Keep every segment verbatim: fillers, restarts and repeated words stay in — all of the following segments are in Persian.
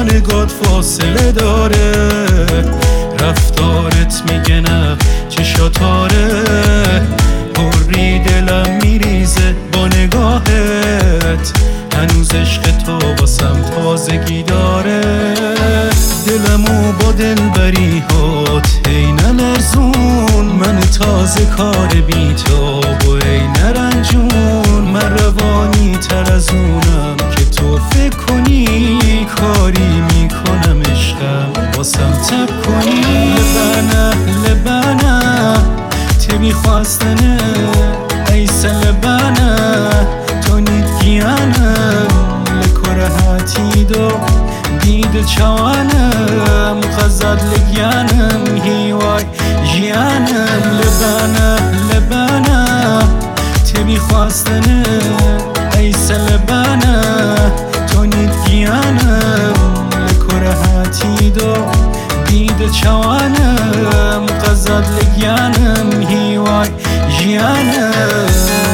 با نگات فاصله داره، رفتارت میگه نه چشاتاره، پری دلم میریزه با نگاهت، هنوز عشق تو واسم تازگی داره. دلمو با دلبریهات هی نلرزون، من تازه کار بی تو و ای نرنجون، من روانی تر از اونم که تو فکر کنی، کاری میکنم عشقم واسم تب کنی. لبنه لبنه تبی خواستنه ایسا لبنه تو نیدگیانم لکره هاتی دو دید چوانم قزد لگیانم هیوای جیانم. لبنه لبنه تبی خواستنه ایسا لبنه تو نیدگیانم لکره هاتی دو دید چوانم قزد لگیانم هیوای جیانم.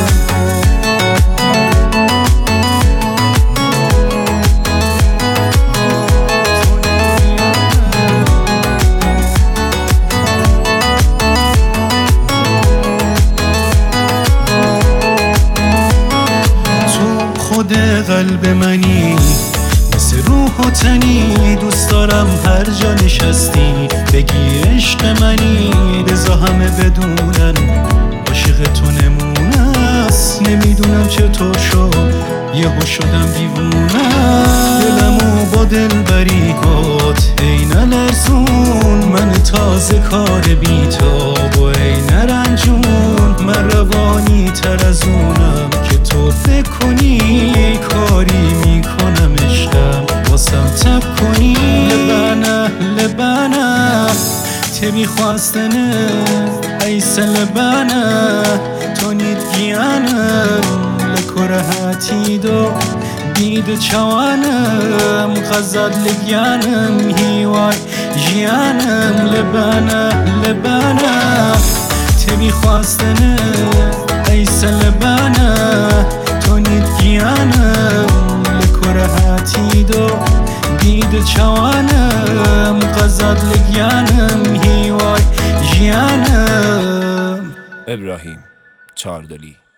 خود قلب منی مثل روح و تنی، دوست دارم هر جا نشستی بگی عشق منی، بزا همه بدونن عاشق تو نمونه است، نمیدونم چطور شد یهو شدم دیوونه. دلمو با دلبریهات هی نلرزون، من تازه کار بی تو و ای نرنجون، من روانی تر از اونم که تو فکر کنی، کاری میکنم عشقم واسم تب کنی. لبنه لبنه تبی خواستنه ایسا لبنه تو نیدگیانم لکره هاتی دو دید چوانم قزد لگیانم هیوای جیانم. لبنه لبنه تبی خواستنه ایسا لبنه تو نیدگیانم لکره هاتی دو دید چوانم قزد لگیانم هیوای جیانم. ابراهیم چاردلی.